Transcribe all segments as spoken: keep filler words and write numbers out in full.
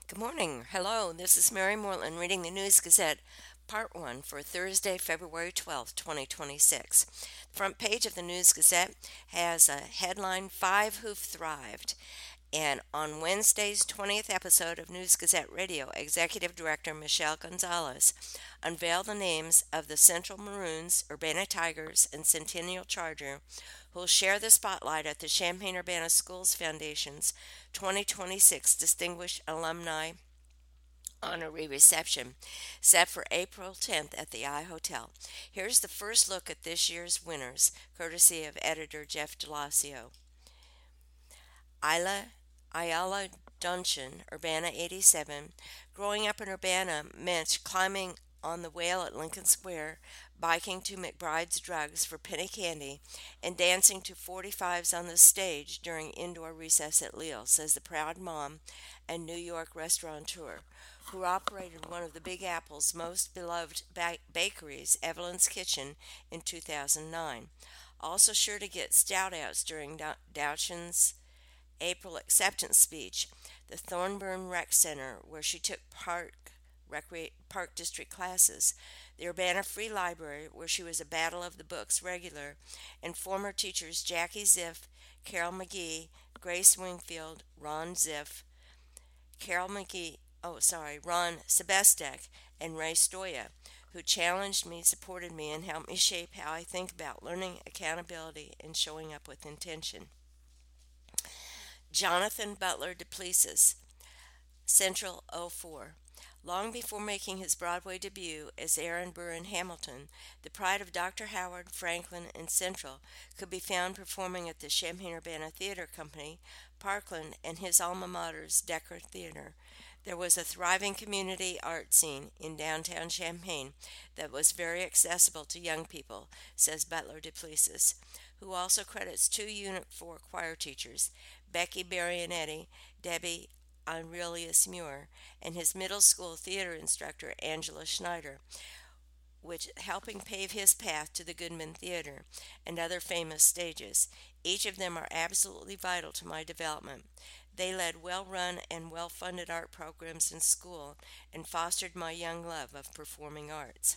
Good morning. Hello, this is Mary Moreland reading the News Gazette, Part one for Thursday, February twelfth, twenty twenty-six. The front page of the News Gazette has a headline Five Who've Thrived. And on Wednesday's twentieth episode of News Gazette Radio, Executive Director Michelle Gonzalez unveiled the names of the Central Maroons, Urbana Tigers, and Centennial Charger who will share the spotlight at the Champaign-Urbana Schools Foundation's twenty twenty-six Distinguished Alumni Honorary Reception, set for April tenth at the I Hotel. Here's the first look at this year's winners, courtesy of editor Jeff DeLacio. Isla Ayala Duncan, Urbana eighty-seven. Growing up in Urbana meant climbing on the whale at Lincoln Square, biking to McBride's Drugs for penny candy, and dancing to forty-fives on the stage during indoor recess at Lille, says the proud mom and New York restaurateur who operated one of the Big Apple's most beloved ba- bakeries, Evelyn's Kitchen, in two thousand nine. Also sure to get stout outs during Douchin's April acceptance speech, the Thornburn Rec Center, where she took park, recre- park district classes, the Urbana Free Library, where she was a Battle of the Books regular, and former teachers Jackie Ziff, Carol McGee, Grace Wingfield, Ron Ziff, Carol McGee, oh, sorry, Ron Sebestek, and Ray Stoya, who challenged me, supported me, and helped me shape how I think about learning, accountability, and showing up with intention. Jonathan Butler Duplessis, Central oh four. Long before making his Broadway debut as Aaron Burr in Hamilton, the pride of Doctor Howard, Franklin, and Central could be found performing at the Champaign-Urbana Theater Company, Parkland, and his alma mater's Decker Theater. There was a thriving community art scene in downtown Champaign that was very accessible to young people, says Butler Duplessis, who also credits two Unit four choir teachers, Becky Barionetti, Debbie Aurelius Muir, and his middle school theater instructor, Angela Schneider, which helping pave his path to the Goodman Theater and other famous stages. Each of them are absolutely vital to my development. They led well-run and well-funded art programs in school and fostered my young love of performing arts.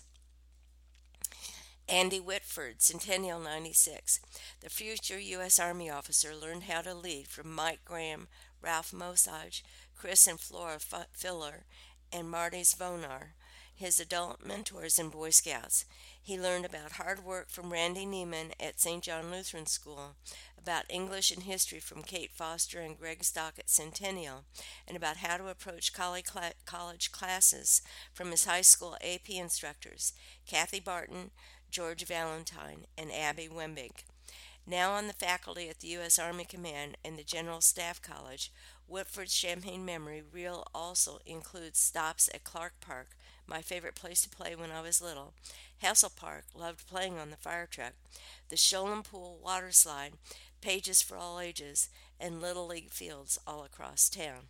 Andy Whitford, Centennial ninety-six. The future U S. Army officer learned how to lead from Mike Graham, Ralph Mosage, Chris and Flora Filler, and Marty Zvonar, his adult mentors in Boy Scouts. He learned about hard work from Randy Neiman at Saint John Lutheran School, about English and history from Kate Foster and Greg Stock at Centennial, and about how to approach college classes from his high school A P instructors, Kathy Barton, George Valentine, and Abby Wembig. Now on the faculty at the U S. Army Command and the General Staff College, Whitford's Champaign memory reel also includes stops at Clark Park, my favorite place to play when I was little, Hessel Park, loved playing on the fire truck, the Sholem Pool water slide, pages for all ages, and Little League fields all across town.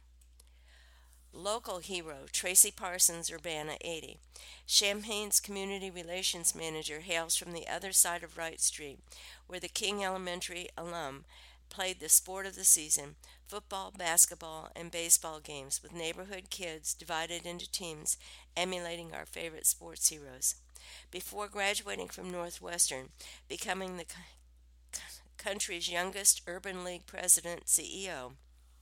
Local hero Tracy Parsons, Urbana eighty. Champaign's community relations manager hails from the other side of Wright Street, where the King Elementary alum played the sport of the season, football, basketball, and baseball games with neighborhood kids divided into teams emulating our favorite sports heroes. Before graduating from Northwestern, becoming the country's youngest Urban League president C E O,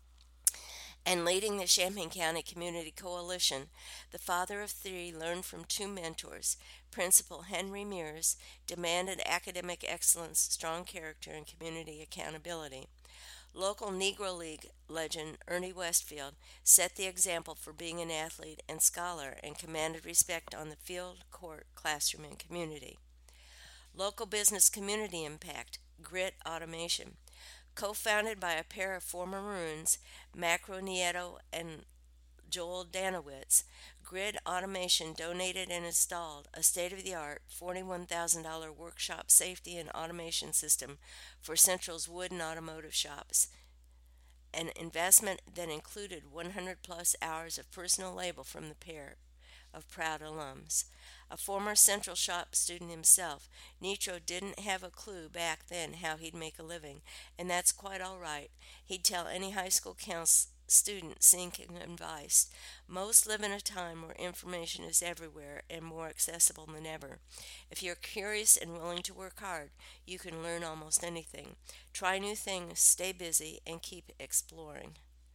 and leading the Champaign County Community Coalition, the father of three learned from two mentors. Principal Henry Mears demanded academic excellence, strong character, and community accountability. Local Negro League legend Ernie Westfield set the example for being an athlete and scholar and commanded respect on the field, court, classroom, and community. Local business community impact Grit Automation. Co-founded by a pair of former Maroons, Macro Nieto and Joel Danowitz, Grid Automation donated and installed a state-of-the-art forty-one thousand dollars workshop safety and automation system for Central's wood and automotive shops, an investment that included one hundred plus hours of personal labor from the pair of proud alums. A former Central Shop student himself, Nitro didn't have a clue back then how he'd make a living, and that's quite all right. He'd tell any high school counselor student seeking advice. Most live in a time where information is everywhere and more accessible than ever. If you're curious and willing to work hard, you can learn almost anything. Try new things, stay busy, and keep exploring.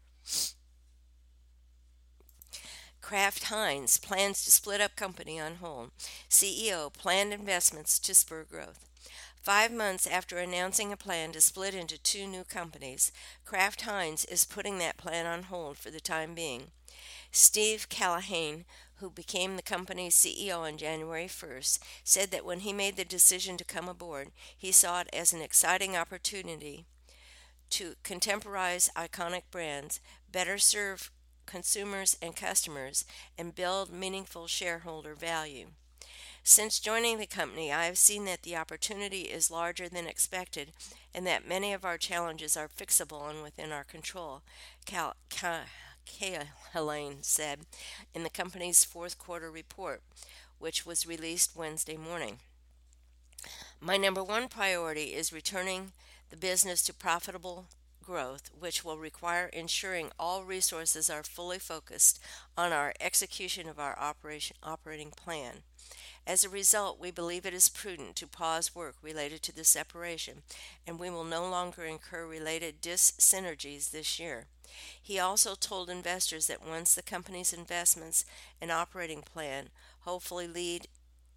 Kraft Heinz plans to split up company on hold. C E O planned investments to spur growth. Five months after announcing a plan to split into two new companies, Kraft Heinz is putting that plan on hold for the time being. Steve Cahillane, who became the company's C E O on January first, said that when he made the decision to come aboard, he saw it as an exciting opportunity to contemporize iconic brands, better serve consumers and customers, and build meaningful shareholder value. Since joining the company, I have seen that the opportunity is larger than expected and that many of our challenges are fixable and within our control, Cal- Cal- Helene said in the company's fourth quarter report, which was released Wednesday morning. My number one priority is returning the business to profitable growth, which will require ensuring all resources are fully focused on our execution of our operation, operating plan. As a result, we believe it is prudent to pause work related to the separation, and we will no longer incur related dis-synergies this year. He also told investors that once the company's investments and operating plan hopefully lead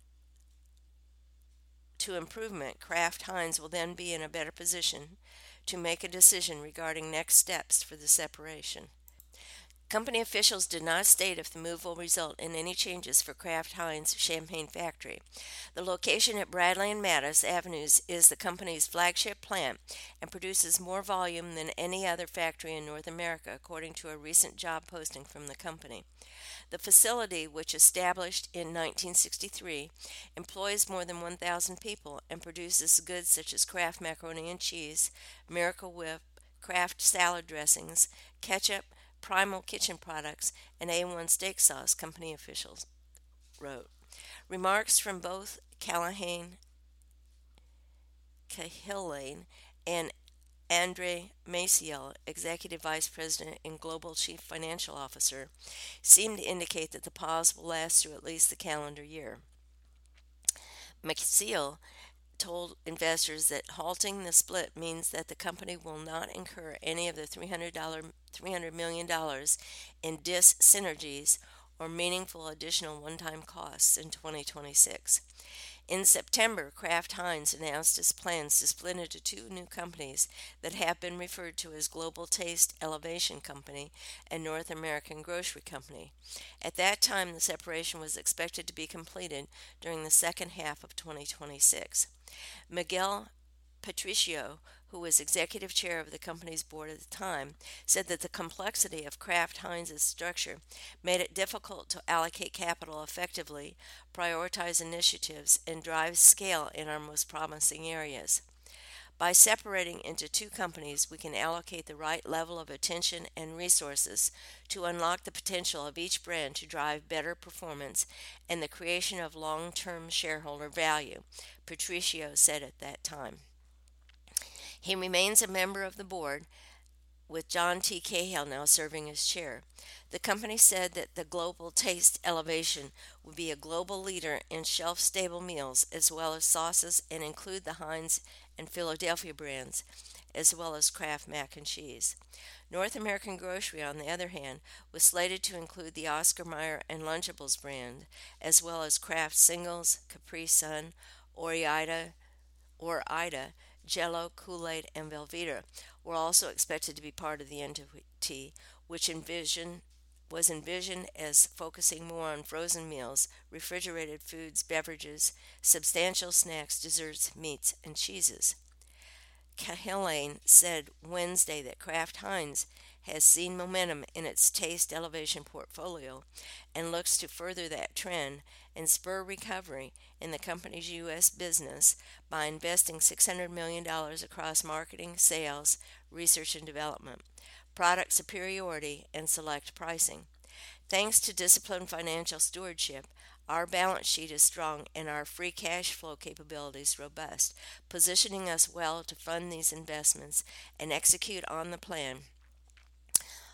to improvement, Kraft Heinz will then be in a better position to make a decision regarding next steps for the separation. Company officials did not state if the move will result in any changes for Kraft Heinz Champagne factory. The location at Bradley and Mattis Avenues is the company's flagship plant and produces more volume than any other factory in North America, according to a recent job posting from the company. The facility, which established in nineteen sixty-three, employs more than one thousand people and produces goods such as Kraft macaroni and cheese, Miracle Whip, Kraft salad dressings, ketchup, Primal Kitchen products, and A one steak sauce, company officials wrote. Remarks from both Cahillane, Cahillane and Andre Maciel, Executive Vice President and Global Chief Financial Officer, seem to indicate that the pause will last through at least the calendar year. Maciel told investors that halting the split means that the company will not incur any of the three hundred million dollars in dis-synergies or meaningful additional one-time costs in twenty twenty-six. In September, Kraft Heinz announced its plans to split into two new companies that have been referred to as Global Taste Elevation Company and North American Grocery Company. At that time, the separation was expected to be completed during the second half of twenty twenty-six. Miguel Patricio, who was executive chair of the company's board at the time, said that the complexity of Kraft Heinz's structure made it difficult to allocate capital effectively, prioritize initiatives, and drive scale in our most promising areas. By separating into two companies, we can allocate the right level of attention and resources to unlock the potential of each brand to drive better performance and the creation of long-term shareholder value, Patricio said at that time. He remains a member of the board, with John T. Cahill now serving as chair. The company said that the Global Taste Elevation would be a global leader in shelf-stable meals as well as sauces and include the Heinz and Philadelphia brands, as well as Kraft mac and cheese. North American Grocery, on the other hand, was slated to include the Oscar Mayer and Lunchables brand, as well as Kraft Singles, Capri Sun, Ore-Ida, or Ida, Jell-O, Kool-Aid, and Velveeta were also expected to be part of the entity, which envision, was envisioned as focusing more on frozen meals, refrigerated foods, beverages, substantial snacks, desserts, meats, and cheeses. Cahillane said Wednesday that Kraft Heinz has seen momentum in its taste elevation portfolio and looks to further that trend and spur recovery in the company's U S business by investing six hundred million dollars across marketing, sales, research and development, product superiority, and select pricing. Thanks to disciplined financial stewardship, our balance sheet is strong and our free cash flow capabilities robust, positioning us well to fund these investments and execute on the plan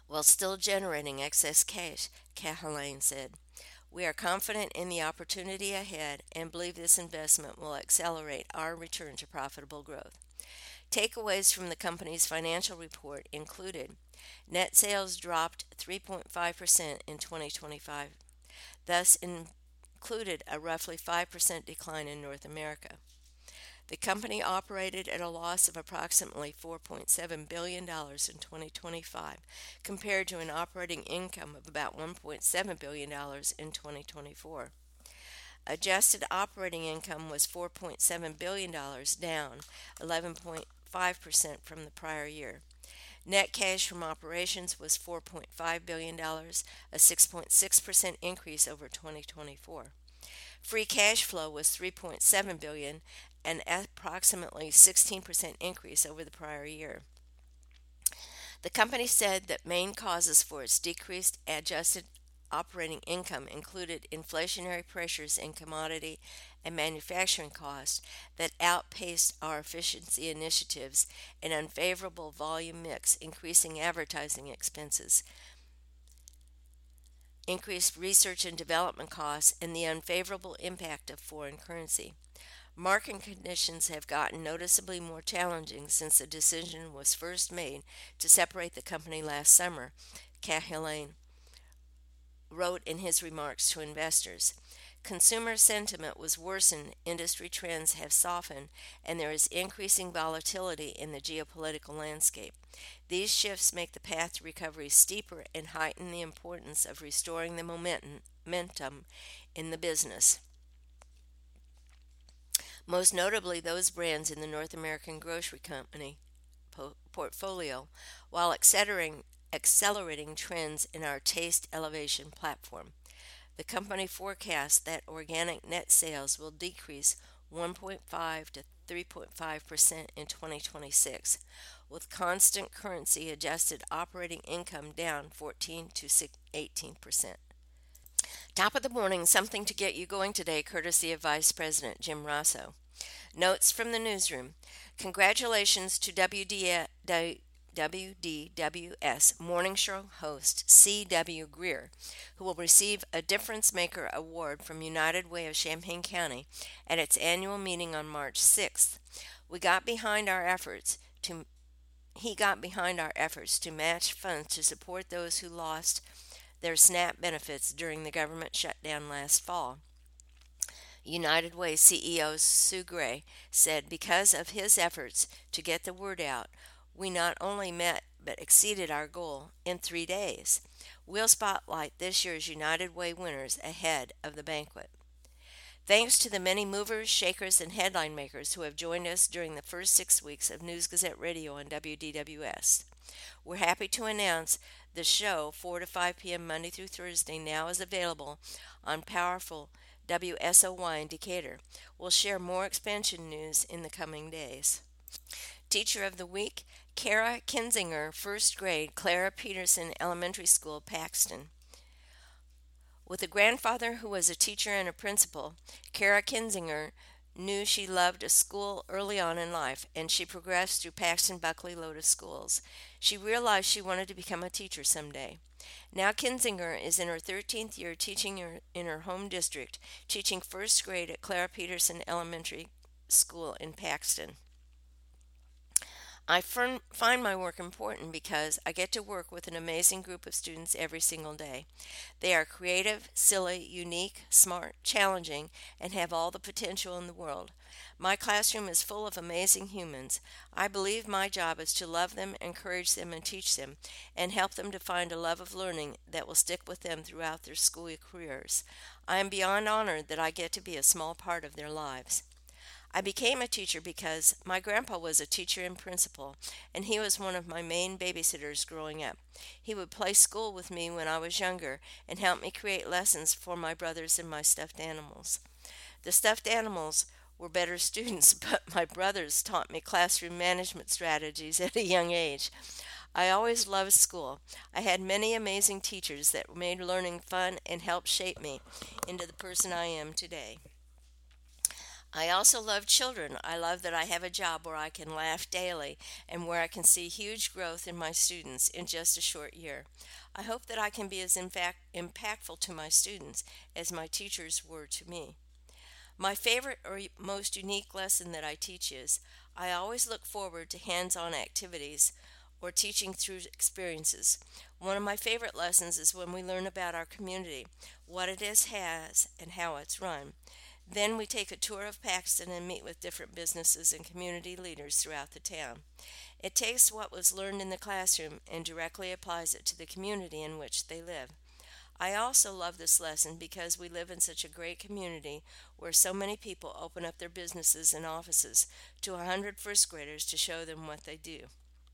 while still generating excess cash, Cahalan said. We are confident in the opportunity ahead and believe this investment will accelerate our return to profitable growth. Takeaways from the company's financial report included net sales dropped three point five percent in twenty twenty-five, thus included a roughly five percent decline in North America. The company operated at a loss of approximately four point seven billion dollars in twenty twenty-five, compared to an operating income of about one point seven billion dollars in twenty twenty-four. Adjusted operating income was four point seven billion dollars, down eleven point five percent from the prior year. Net cash from operations was four point five billion dollars, a six point six percent increase over twenty twenty-four. Free cash flow was three point seven billion dollars, an approximately sixteen percent increase over the prior year. The company said that main causes for its decreased adjusted operating income included inflationary pressures in commodity and manufacturing costs that outpaced our efficiency initiatives and unfavorable volume mix, increasing advertising expenses, increased research and development costs, and the unfavorable impact of foreign currency. Market conditions have gotten noticeably more challenging since the decision was first made to separate the company last summer, Cahalan wrote in his remarks to investors. Consumer sentiment was worsened, industry trends have softened, and there is increasing volatility in the geopolitical landscape. These shifts make the path to recovery steeper and heighten the importance of restoring the momentum in the business, most notably those brands in the North American Grocery Company po- portfolio, while accelerating, accelerating trends in our Taste Elevation platform. The company forecasts that organic net sales will decrease one point five to three point five percent in twenty twenty-six, with constant currency adjusted operating income down fourteen to eighteen percent. Top of the morning, something to get you going today, courtesy of Vice President Jim Rosso. Notes from the newsroom. Congratulations to W D W S morning show host C W. Greer, who will receive a Difference Maker Award from United Way of Champaign County at its annual meeting on March sixth. We got behind our efforts to he got behind our efforts to match funds to support those who lost their SNAP benefits during the government shutdown last fall. United Way C E O Sue Gray said because of his efforts to get the word out, we not only met but exceeded our goal in three days. We'll spotlight this year's United Way winners ahead of the banquet. Thanks to the many movers, shakers, and headline makers who have joined us during the first six weeks of News Gazette Radio on W D W S. We're happy to announce the show, four to five p.m. Monday through Thursday, now is available on powerful W S O Y in Decatur. We'll share more expansion news in the coming days. Teacher of the Week, Kara Kinzinger, first grade, Clara Peterson Elementary School, Paxton. With a grandfather who was a teacher and a principal, Kara Kinzinger knew she loved a school early on in life, and she progressed through Paxton Buckley Lotus schools. She realized she wanted to become a teacher someday. Now Kinzinger is in her thirteenth year teaching her in her home district, teaching first grade at Clara Peterson Elementary School in Paxton. I find my work important because I get to work with an amazing group of students every single day. They are creative, silly, unique, smart, challenging, and have all the potential in the world. My classroom is full of amazing humans. I believe my job is to love them, encourage them, and teach them, and help them to find a love of learning that will stick with them throughout their school careers. I am beyond honored that I get to be a small part of their lives. I became a teacher because my grandpa was a teacher and principal, and he was one of my main babysitters growing up. He would play school with me when I was younger and help me create lessons for my brothers and my stuffed animals. The stuffed animals were better students, but my brothers taught me classroom management strategies at a young age. I always loved school. I had many amazing teachers that made learning fun and helped shape me into the person I am today. I also love children. I love that I have a job where I can laugh daily and where I can see huge growth in my students in just a short year. I hope that I can be as in fact impactful to my students as my teachers were to me. My favorite or most unique lesson that I teach is I always look forward to hands on activities or teaching through experiences. One of my favorite lessons is when we learn about our community, what it is has, and how it's run. Then we take a tour of Paxton and meet with different businesses and community leaders throughout the town. It takes what was learned in the classroom and directly applies it to the community in which they live. I also love this lesson because we live in such a great community where so many people open up their businesses and offices to a hundred first graders to show them what they do.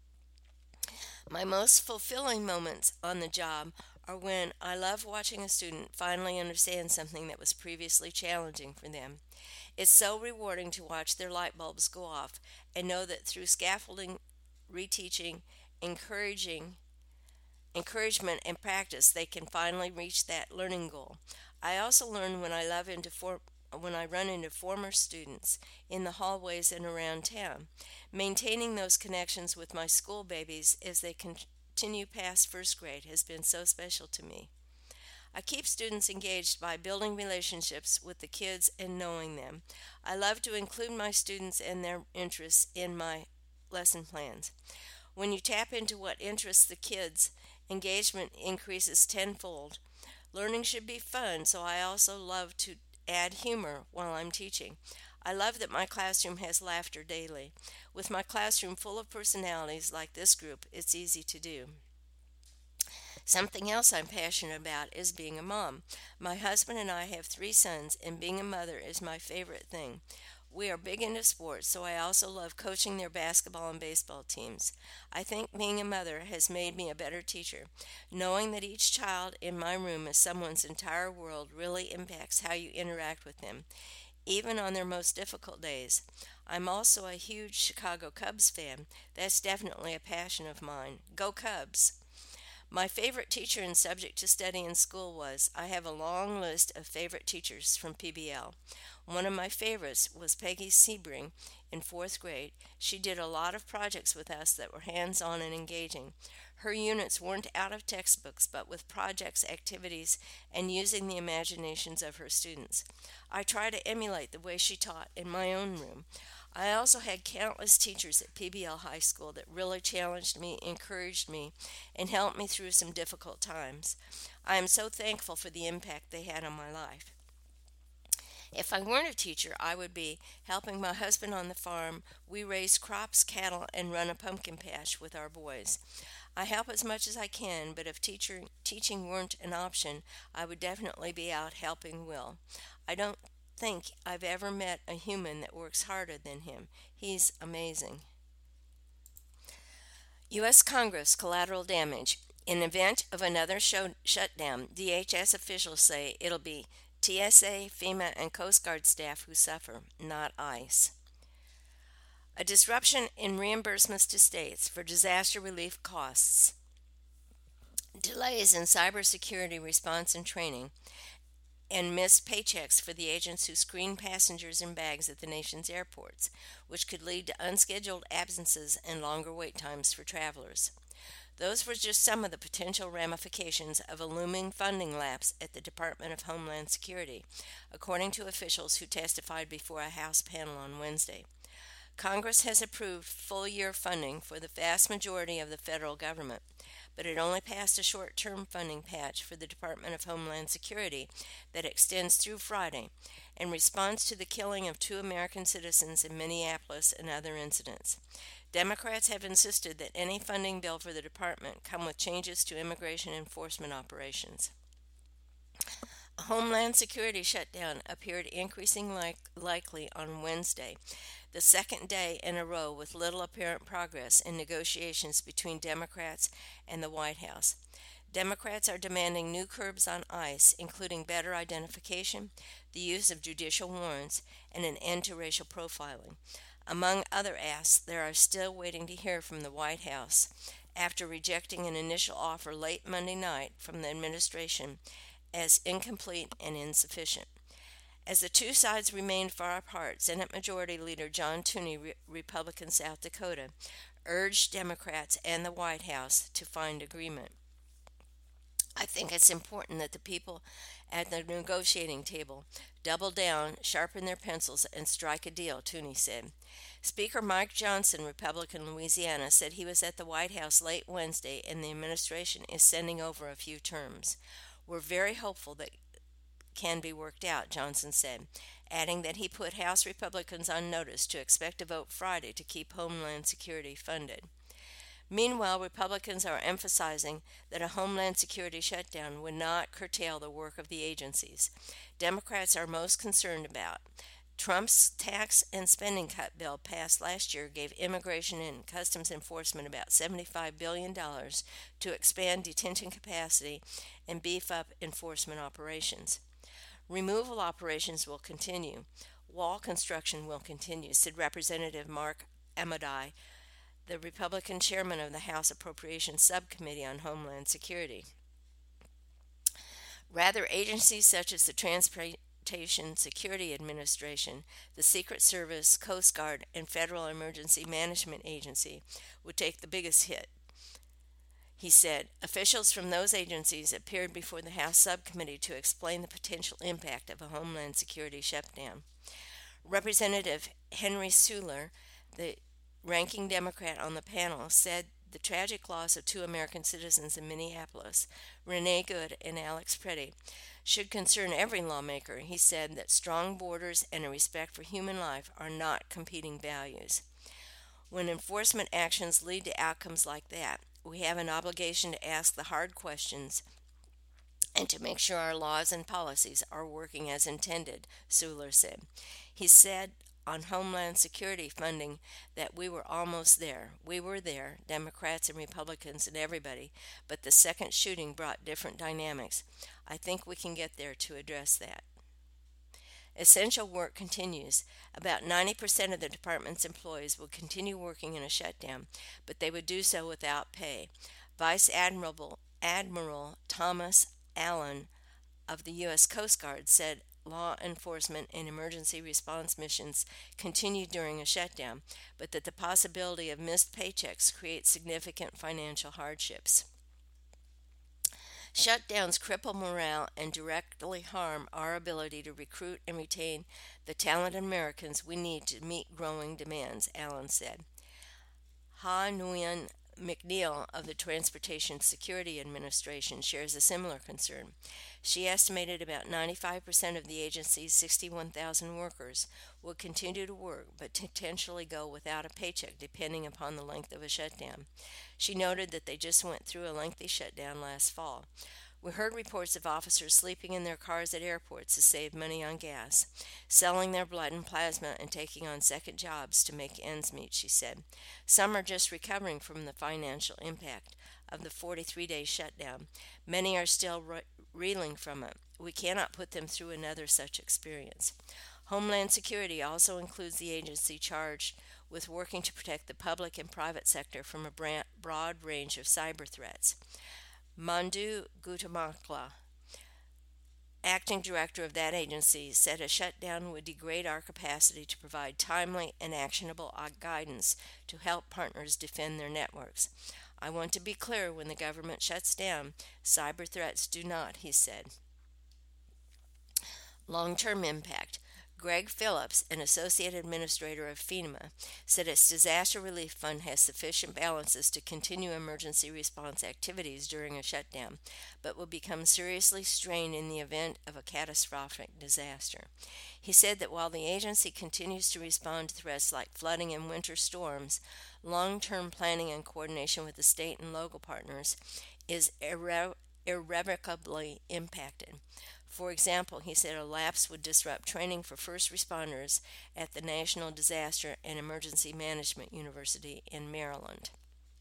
My most fulfilling moments on the job are when I love watching a student finally understand something that was previously challenging for them. It's so rewarding to watch their light bulbs go off and know that through scaffolding, reteaching, encouraging, encouragement and practice they can finally reach that learning goal. I also learn when I love into for, when I run into former students in the hallways and around town. Maintaining those connections with my school babies as they continue past first grade has been so special to me. I keep students engaged by building relationships with the kids and knowing them. I love to include my students and their interests in my lesson plans. When you tap into what interests the kids, engagement increases tenfold. Learning should be fun, so I also love to add humor while I'm teaching. I love that my classroom has laughter daily. With my classroom full of personalities like this group, it's easy to do. Something else I'm passionate about is being a mom. My husband and I have three sons, and being a mother is my favorite thing. We are big into sports, so I also love coaching their basketball and baseball teams. I think being a mother has made me a better teacher. Knowing that each child in my room is someone's entire world really impacts how you interact with them, even on their most difficult days. I'm also a huge Chicago Cubs fan. That's definitely a passion of mine. Go Cubs! My favorite teacher and subject to study in school was I have a long list of favorite teachers from P B L. One of my favorites was Peggy Sebring in fourth grade. She did a lot of projects with us that were hands on and engaging. Her units weren't out of textbooks, but with projects, activities, and using the imaginations of her students. I try to emulate the way she taught in my own room. I also had countless teachers at P B L High School that really challenged me, encouraged me, and helped me through some difficult times. I am so thankful for the impact they had on my life. If I weren't a teacher, I would be helping my husband on the farm. We raise crops, cattle, and run a pumpkin patch with our boys. I help as much as I can, but if teacher, teaching weren't an option, I would definitely be out helping Will. I don't think I've ever met a human that works harder than him. He's amazing. U S. Congress collateral damage. In event of another show, shutdown, D H S officials say it'll be T S A, FEMA, and Coast Guard staff who suffer, not ICE. A disruption in reimbursements to states for disaster relief costs. Delays in cybersecurity response and training, and missed paychecks for the agents who screen passengers and bags at the nation's airports, which could lead to unscheduled absences and longer wait times for travelers. Those were just some of the potential ramifications of a looming funding lapse at the Department of Homeland Security, according to officials who testified before a House panel on Wednesday. Congress has approved full-year funding for the vast majority of the federal government, but it only passed a short-term funding patch for the Department of Homeland Security that extends through Friday in response to the killing of two American citizens in Minneapolis and other incidents. Democrats have insisted that any funding bill for the department come with changes to immigration enforcement operations. A Homeland Security shutdown appeared increasingly like, likely on Wednesday, the second day in a row with little apparent progress in negotiations between Democrats and the White House. Democrats are demanding new curbs on ICE, including better identification, the use of judicial warrants, and an end to racial profiling. Among other asks, they are still waiting to hear from the White House after rejecting an initial offer late Monday night from the administration as incomplete and insufficient. As the two sides remained far apart, Senate Majority Leader John Tooney, Re- Republican South Dakota, urged Democrats and the White House to find agreement. I think it's important that the people at the negotiating table double down, sharpen their pencils, and strike a deal, Tooney said. Speaker Mike Johnson, Republican Louisiana, said he was at the White House late Wednesday and the administration is sending over a few terms. We're very hopeful that can be worked out, Johnson said, adding that he put House Republicans on notice to expect a vote Friday to keep Homeland Security funded. Meanwhile, Republicans are emphasizing that a Homeland Security shutdown would not curtail the work of the agencies. Democrats are most concerned about Trump's tax and spending cut bill passed last year gave Immigration and Customs Enforcement about seventy-five billion dollars to expand detention capacity and beef up enforcement operations. Removal operations will continue. Wall construction will continue, said Representative Mark Amodei, the Republican chairman of the House Appropriations Subcommittee on Homeland Security. Rather, agencies such as the Transportation Security Administration, the Secret Service, Coast Guard, and Federal Emergency Management Agency would take the biggest hit. He said officials from those agencies appeared before the House subcommittee to explain the potential impact of a Homeland Security shutdown. Representative Henry Suhler, the ranking Democrat on the panel, said the tragic loss of two American citizens in Minneapolis, Renee Good and Alex Preddy, should concern every lawmaker. He said that strong borders and a respect for human life are not competing values. When enforcement actions lead to outcomes like that, we have an obligation to ask the hard questions and to make sure our laws and policies are working as intended, Suhler said. He said on Homeland Security funding that we were almost there. We were there, Democrats and Republicans and everybody, but the second shooting brought different dynamics. I think we can get there to address that. Essential work continues. About ninety percent of the department's employees will continue working in a shutdown, but they would do so without pay. Vice Admiral, Admiral Thomas Allen of the U S Coast Guard said law enforcement and emergency response missions continue during a shutdown, but that the possibility of missed paychecks creates significant financial hardships. Shutdowns cripple morale and directly harm our ability to recruit and retain the talented Americans we need to meet growing demands, Allen said. Ha Nguyen McNeil of the Transportation Security Administration shares a similar concern. She estimated about ninety-five percent of the agency's sixty-one thousand workers would continue to work but potentially go without a paycheck depending upon the length of a shutdown. She noted that they just went through a lengthy shutdown last fall. We heard reports of officers sleeping in their cars at airports to save money on gas, selling their blood and plasma, and taking on second jobs to make ends meet, she said. Some are just recovering from the financial impact of the forty-three day shutdown. Many are still re- reeling from it. We cannot put them through another such experience. Homeland Security also includes the agency charged with working to protect the public and private sector from a broad range of cyber threats. Mandu Gutamakla, acting director of that agency, said a shutdown would degrade our capacity to provide timely and actionable guidance to help partners defend their networks. I want to be clear, when the government shuts down, cyber threats do not, he said. Long-term impact. Greg Phillips, an associate administrator of FEMA, said its disaster relief fund has sufficient balances to continue emergency response activities during a shutdown, but will become seriously strained in the event of a catastrophic disaster. He said that while the agency continues to respond to threats like flooding and winter storms, long-term planning and coordination with the state and local partners is irre- irrevocably impacted. For example, he said a lapse would disrupt training for first responders at the National Disaster and Emergency Management University in Maryland.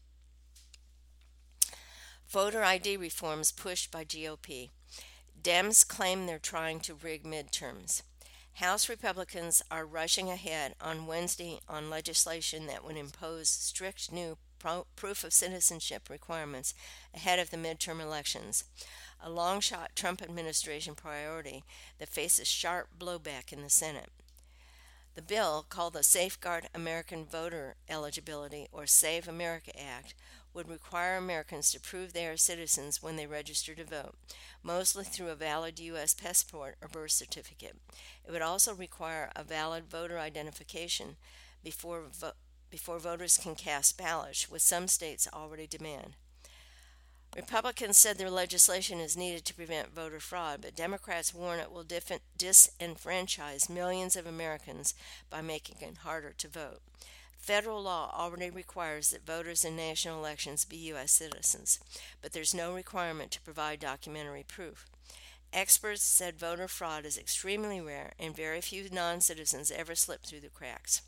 Voter I D reforms pushed by G O P. Dems claim they're trying to rig midterms. House Republicans are rushing ahead on Wednesday on legislation that would impose strict new pro- proof of citizenship requirements ahead of the midterm elections. a long-shot Trump administration priority that faces sharp blowback in the Senate. The bill, called the Safeguard American Voter Eligibility or SAVE America Act, would require Americans to prove they are citizens when they register to vote, mostly through a valid U S passport or birth certificate. It would also require a valid voter identification before vo- before voters can cast ballots, which some states already demand. Republicans said their legislation is needed to prevent voter fraud, but Democrats warn it will dif- disenfranchise millions of Americans by making it harder to vote. Federal law already requires that voters in national elections be U S citizens, but there's no requirement to provide documentary proof. Experts said voter fraud is extremely rare and very few non citizens ever slip through the cracks.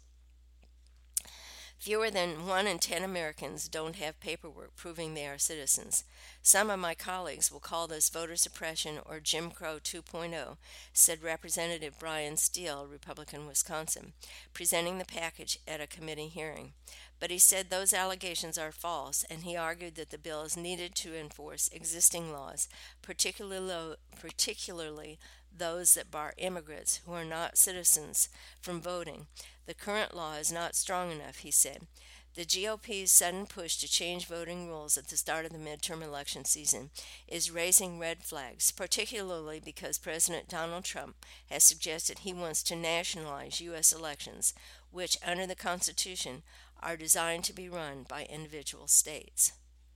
Fewer than one in ten Americans don't have paperwork proving they are citizens. Some of my colleagues will call this voter suppression or Jim Crow two point oh, said Representative Brian Steele, Republican, Wisconsin, presenting the package at a committee hearing. But he said those allegations are false, and he argued that the bill is needed to enforce existing laws, particularly, particularly those that bar immigrants who are not citizens from voting. The current law is not strong enough, he said. The G O P's sudden push to change voting rules at the start of the midterm election season is raising red flags, particularly because President Donald Trump has suggested he wants to nationalize U S elections, which, under the Constitution, are designed to be run by individual states.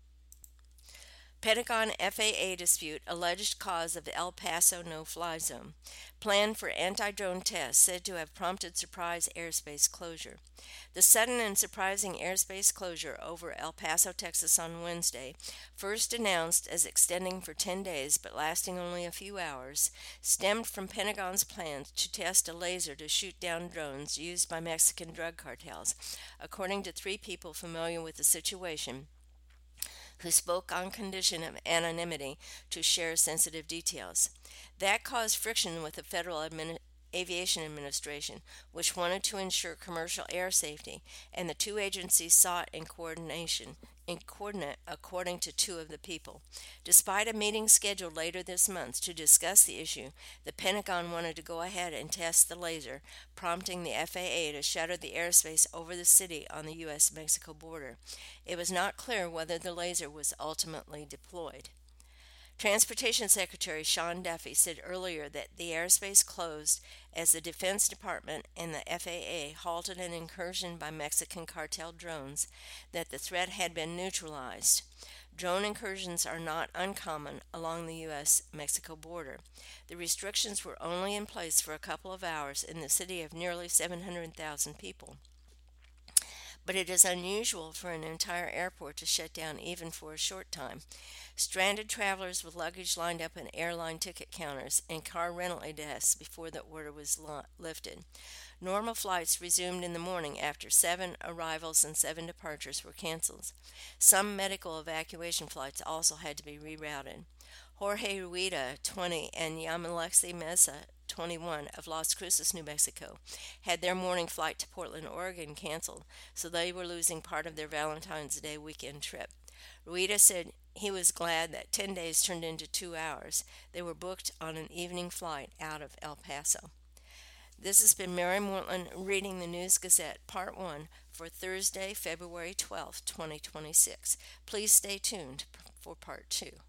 Pentagon F A A dispute alleged cause of El Paso no-fly zone. Plan for anti-drone tests said to have prompted surprise airspace closure. The sudden and surprising airspace closure over El Paso, Texas on Wednesday, first announced as extending for ten days but lasting only a few hours, stemmed from Pentagon's plans to test a laser to shoot down drones used by Mexican drug cartels, according to three people familiar with the situation who spoke on condition of anonymity to share sensitive details. That caused friction with the Federal Admin- Aviation Administration, which wanted to ensure commercial air safety, and the two agencies sought in coordination in coordinate according to two of the people. Despite a meeting scheduled later this month to discuss the issue, the Pentagon wanted to go ahead and test the laser, prompting the F A A to shutter the airspace over the city on the U S Mexico border. It was not clear whether the laser was ultimately deployed. Transportation Secretary Sean Duffy said earlier that the airspace closed as the Defense Department and the F A A halted an incursion by Mexican cartel drones, that the threat had been neutralized. Drone incursions are not uncommon along the U S Mexico border. The restrictions were only in place for a couple of hours in the city of nearly seven hundred thousand people. But it is unusual for an entire airport to shut down even for a short time. Stranded travelers with luggage lined up in airline ticket counters and car rental desks before the order was lifted. Normal flights resumed in the morning after seven arrivals and seven departures were canceled. Some medical evacuation flights also had to be rerouted. Jorge Rueda, twenty, and Yamalexi Mesa, twenty-one, of Las Cruces, New Mexico, had their morning flight to Portland, Oregon canceled, so they were losing part of their Valentine's Day weekend trip. Rueda said he was glad that ten days turned into two hours. They were booked on an evening flight out of El Paso. This has been Mary Mortland reading the News Gazette, Part one, for Thursday, February twelfth, twenty twenty-six. Please stay tuned for Part two.